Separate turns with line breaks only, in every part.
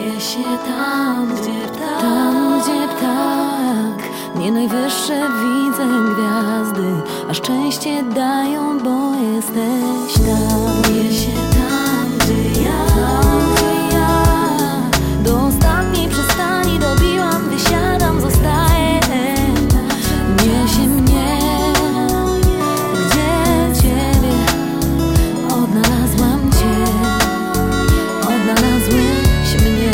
Czuję się tam, gdzie ptak. Nie najwyższe widzę gwiazdy, a szczęście dają, bo jesteś tam. Czuję się tam, gdzie ja. Do ostatniej przystani dobiłam, wysiadam, zostaję. Niesie mnie, gdzie ciebie odnalazłam cię, odnalazłeś mnie.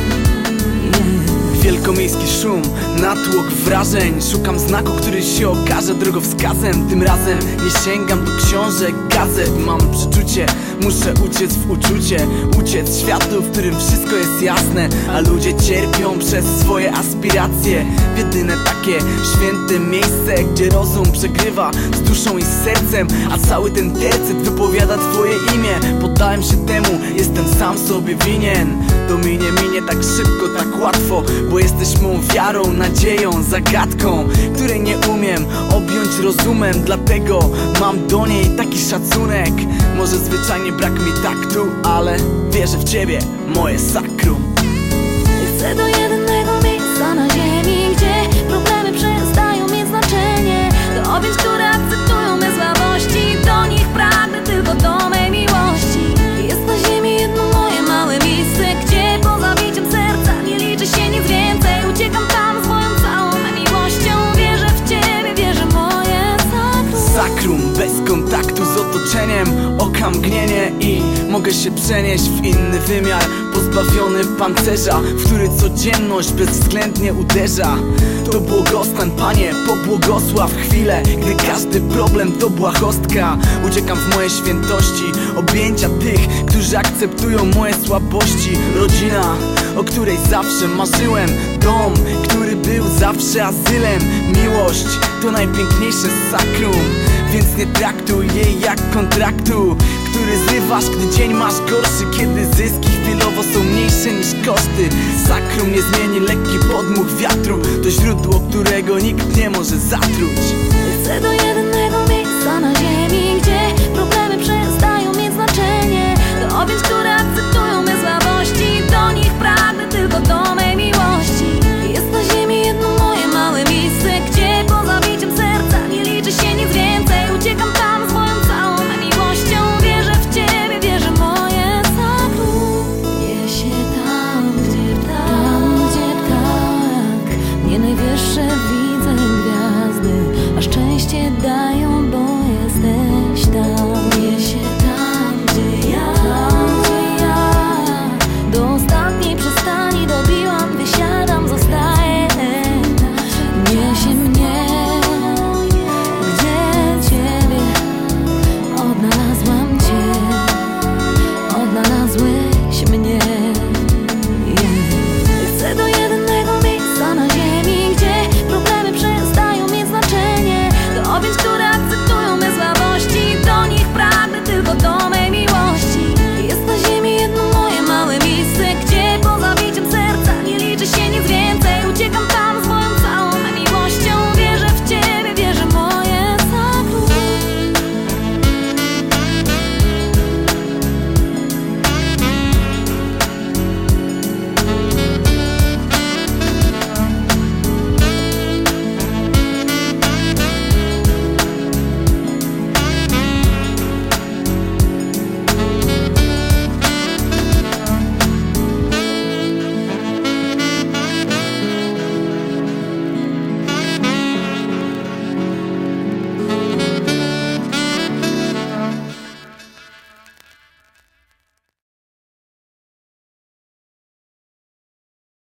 Wielkomiejski szum, natłok wrażeń. Szukam znaku, który się okaże drogowskazem. Tym razem nie sięgam do książek, gazet. Mam przeczucie, muszę uciec w uczucie. Uciec z światu, w którym wszystko jest jasne, a ludzie cierpią przez swoje aspiracje. W jedyne takie święte miejsce, gdzie rozum przegrywa z duszą i z sercem, a cały ten tercet wypowiada twoje imię. Poddałem się temu, jestem sam sobie winien. To minie tak szybko, tak łatwo, bo jesteś mą wiarą, nadzieją, zagadką, której nie umiem objąć rozumem. Dlatego mam do niej taki szacunek. Może zwyczajnie brak mi taktu, ale wierzę w ciebie, moje sakrum.
Chcę do jedynego miejsca na ziemi, gdzie problemy przestają mieć znaczenie. Do objęć, które akceptują me słabości. Do nich pragnę tylko do mej miłości. Jest na ziemi jedno moje małe miejsce, gdzie poza biciem serca nie liczy się nic więcej. Uciekam tam z moją całą miłością. Wierzę w ciebie, wierzę w moje sakrum.
Sakrum, bez kontaktu z otoczeniem, oka mgnienie i mogę się przenieść w inny wymiar. Pozbawiony pancerza, w który codzienność bezwzględnie uderza. To błogostan, Panie, pobłogosław chwilę, gdy każdy problem to błahostka. Uciekam w moje świętości, objęcia tych, którzy akceptują moje słabości. Rodzina, o której zawsze marzyłem. Dom, który był zawsze azylem. Miłość to najpiękniejsze sakrum, więc nie traktuj jej jak kontraktu, który zrywasz, gdy dzień masz gorszy, kiedy zyski chwilowo są mniejsze niż koszty. Sakrum nie zmieni lekki podmuch wiatru, to źródło, którego nikt nie może zatruć.
Chcę do jedynego miejsca na ziemi, gdzie problemy przestają mieć znaczenie. Do objęć, które akceptują me słabości.